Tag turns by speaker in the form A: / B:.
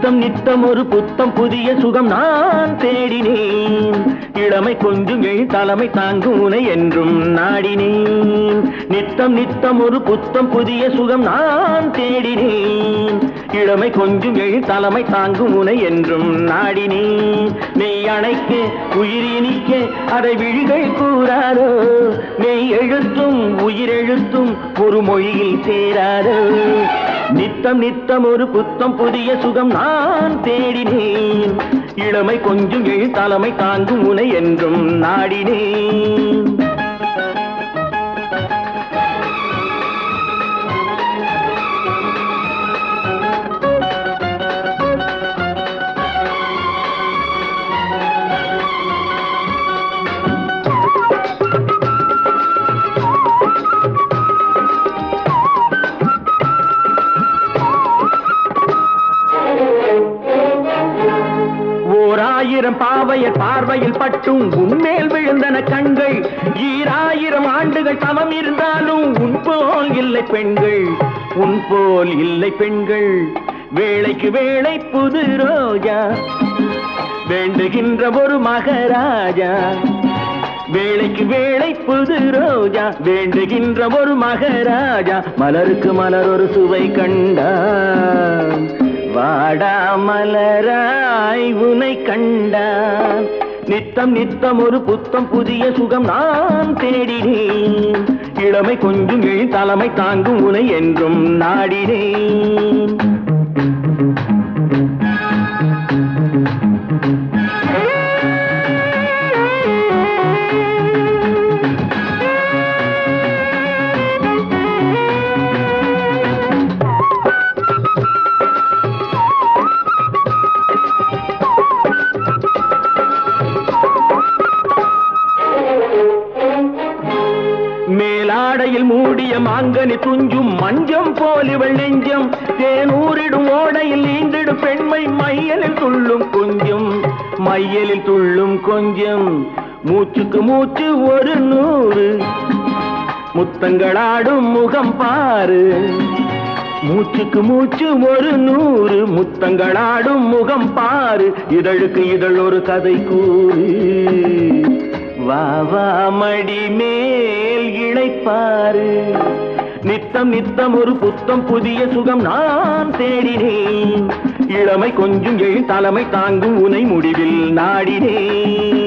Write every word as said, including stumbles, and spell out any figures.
A: நித்தம் நித்தம் ஒரு புத்தம் புதிய சுகம் நான் தேடினேன். இளமை கொஞ்சும் எழ் தலைமை தாங்கும் உனை என்றும் நாடினேன். நித்தம் நித்தம் ஒரு புத்தம் புதிய சுகம் நான் தேடினேன். இளமை கொஞ்சும் எழ் தலைமை தாங்கும் உனை என்றும் நாடினேன். மெய் அணைக்க உயிர் இனிக்க அதை விழிகள் கூறாரோ, மெய் எழுத்தும் உயிரெழுத்தும் ஒரு மொழியில் சேராரோ. நித்தம் நித்தம் ஒரு புத்தம் புதிய சுகம் நான் தேடினேன். இளமை கொஞ்சும் எழ் தலைமை தாங்கும் உனை என்றும் நாடினேன். ஓராயிரம் பாவையர் பார்வையில் பட்டும் உன்மேல் விழுந்தன கண்கள். ஈராயிரம் ஆண்டுகள் தவம் இருந்தாலும் உன் போல் இல்லை பெண்கள், உன் போல் இல்லை பெண்கள். வேளைக்கு வேளை புது ரோஜா வேண்டுகின்ற ஒரு மகராஜா. வேளைக்கு வேளை புது ரோஜா வேண்டுகின்ற ஒரு மகராஜா. மலருக்கு மலர் ஒரு சுவை கண்டான், வாடா மலராய் உனை கண்டான். நித்தம் நித்தம் ஒரு புத்தம் புதிய சுகம் நான் தேடினேன். இளமை கொஞ்சும் எழ் தலைமை தாங்கும் உனை என்றும் நாடினேன். மேலாடையில் மூடிய மாங்கனி துஞ்சும் மஞ்சம் போல் இவள் நெஞ்சம். தேனூரிடும் ஓடையில் நீந்திடும் பெண்மை மையலில் துள்ளும் கொஞ்சம், மையலில் துள்ளும் கொஞ்சம். மூச்சுக்கு மூச்சு ஒரு நூறு முத்தங்களாடும் முகம் பாரு. மூச்சுக்கு மூச்சு ஒரு நூறு முத்தங்களாடும் முகம் பாரு. இதழுக்கு இதழ் ஒரு கதை கூறு, வா வா மடி மேல் இளைப்பாரு. நித்தம் நித்தம் ஒரு புத்தம் புதிய சுகம் நான் தேடினேன். இளமை கொஞ்சும் எழ் தலைமை தாங்கும் உனை முடிவில் நாடினேன்.